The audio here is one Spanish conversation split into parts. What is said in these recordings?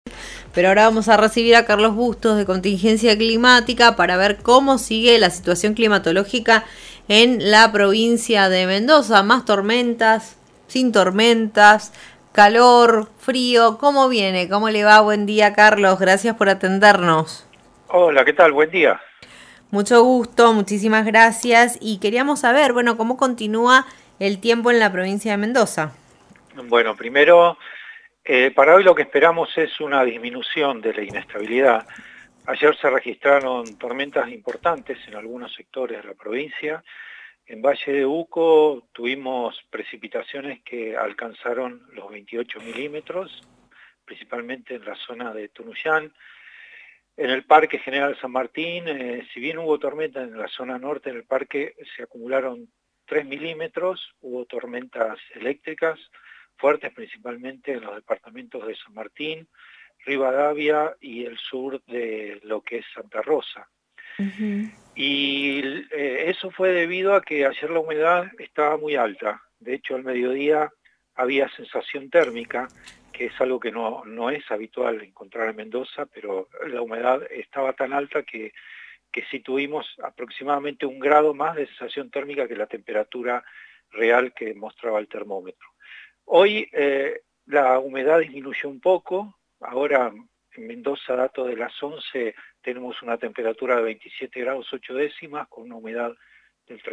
Pero ahora vamos a recibir a Carlos Bustos de Contingencia Climática para ver cómo sigue la situación climatológica en la provincia de Mendoza. Más tormentas, sin tormentas, calor, frío. ¿Cómo viene? ¿Cómo le va? Buen día, Carlos. Gracias por atendernos. Hola, ¿qué tal? Buen día. Mucho gusto, muchísimas gracias. Y queríamos saber, bueno, cómo continúa el tiempo en la provincia de Mendoza. Bueno, primero, para hoy lo que esperamos es una disminución de la inestabilidad. Ayer se registraron tormentas importantes en algunos sectores de la provincia. En Valle de Uco tuvimos precipitaciones que alcanzaron los 28 milímetros, principalmente en la zona de Tunuyán. En el Parque General San Martín, si bien hubo tormenta en la zona norte, en el parque se acumularon 3 milímetros, hubo tormentas eléctricas fuertes principalmente en los departamentos de San Martín, Rivadavia y el sur de lo que es Santa Rosa. Y eso fue debido a que ayer la humedad estaba muy alta. De hecho, al mediodía había sensación térmica, que es algo que no es habitual encontrar en Mendoza, pero la humedad estaba tan alta que sí tuvimos aproximadamente 1 grado más de sensación térmica que la temperatura real que mostraba el termómetro. Hoy la humedad disminuyó un poco. Ahora en Mendoza, dato de las 11, tenemos una temperatura de 27 grados 8 décimas con una humedad del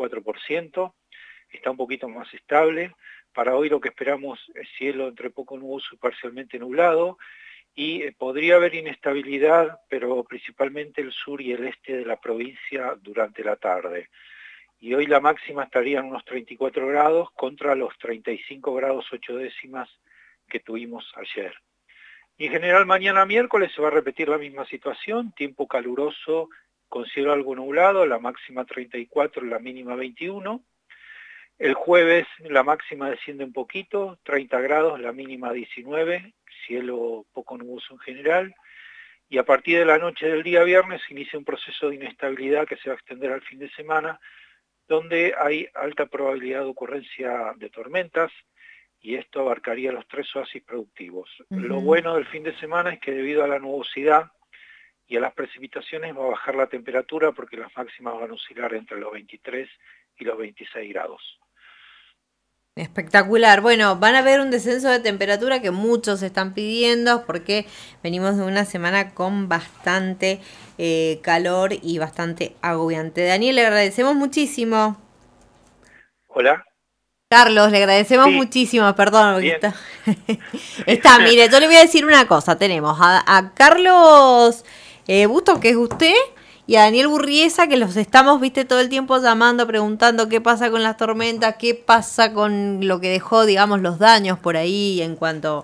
34%. Está un poquito más estable. Para hoy lo que esperamos es cielo entre poco nuboso y parcialmente nublado, y podría haber inestabilidad, pero principalmente el sur y el este de la provincia durante la tarde. Y hoy la máxima estaría en unos 34 grados contra los 35 grados 8 décimas que tuvimos ayer. Y en general mañana miércoles se va a repetir la misma situación, tiempo caluroso con cielo algo nublado, la máxima 34, la mínima 21. El jueves la máxima desciende un poquito, 30 grados, la mínima 19, cielo poco nuboso en general. Y a partir de la noche del día viernes inicia un proceso de inestabilidad que se va a extender al fin de semana, donde hay alta probabilidad de ocurrencia de tormentas, y esto abarcaría los 3 oasis productivos. Lo bueno del fin de semana es que debido a la nubosidad y a las precipitaciones va a bajar la temperatura, porque las máximas van a oscilar entre los 23 y los 26 grados. Espectacular. Bueno, van a ver un descenso de temperatura que muchos están pidiendo porque venimos de una semana con bastante calor y bastante agobiante. Daniel, le agradecemos muchísimo. Hola. Carlos, le agradecemos Sí, muchísimo, perdón, porque bien. está, mire, yo le voy a decir una cosa, tenemos a Carlos Bustos, que es usted, y a Daniel Burriesa, que los estamos, viste, todo el tiempo llamando, preguntando qué pasa con las tormentas, qué pasa con lo que dejó, digamos, los daños por ahí en cuanto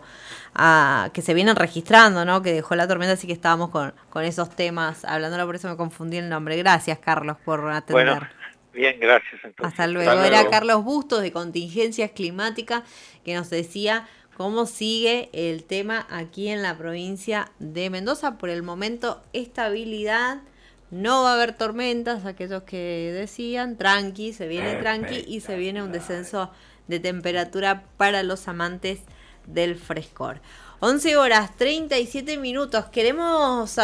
a que se vienen registrando, ¿no? Que dejó la tormenta, así que estábamos con esos temas, hablándolo, por eso me confundí el nombre. Gracias, Carlos, por Bueno, atender. bien, gracias Hasta entonces. luego. Era Carlos Bustos de Contingencias Climáticas que nos decía cómo sigue el tema aquí en la provincia de Mendoza. Por el momento, estabilidad. No va a haber tormentas, aquellos que decían, tranqui, se viene tranqui y se viene un descenso de temperatura para los amantes del frescor. 11 horas 37 minutos. Queremos